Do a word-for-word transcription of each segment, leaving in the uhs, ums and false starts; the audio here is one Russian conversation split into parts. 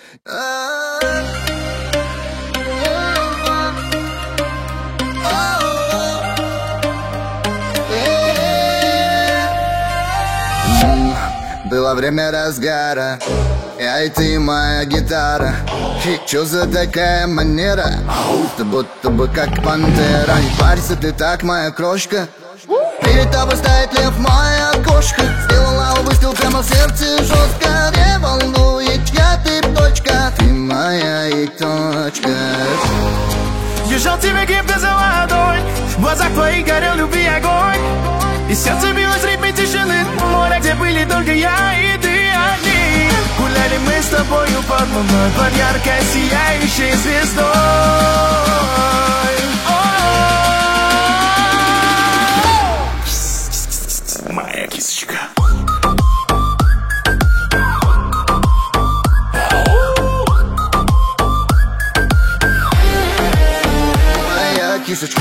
Было время разгара, я и ты, моя гитара. И чё за такая манера? Ты будто бы как пантера. Не парься, ты так, моя крошка. Перед тобой стоит лев, моя кошка. Сделала выстрел прямо в сердце жестко. Не волнует, я ты точка. Ты моя и точка. Держал тебя крепко за ладонь, в глазах твоих горел любви огонь. И сердце билось в ритме тишины моря, где были только я и ты одни. Гуляли мы с тобою под луной, под яркой сияющей звездой. Моя кисочка. Моя кисочка.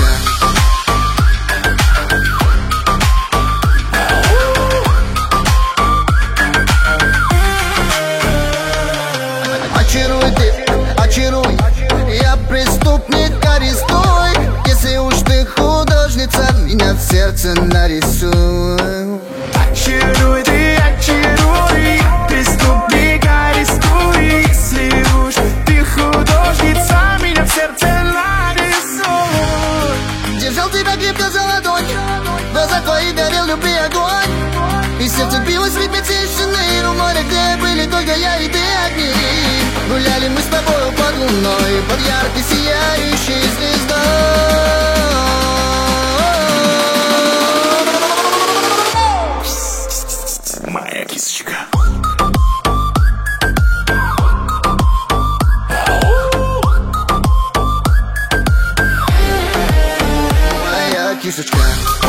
Очаруй ты, очаруй, я преступник, арестуй. Если уж ты художница, меня в сердце нарисуй. Очаруй ты, очаруй, преступник, арестуй. Если уж ты художница, меня в сердце нарисуй. Держал тебя крепко за ладонь, в глазах твоих горел любви огонь. И сердце билось в ритме тишины у моря, где были только я и ты одни. Гуляли мы с тобою под луной, под яркой сияющей звездой. Моя кисочка. Моя кисочка.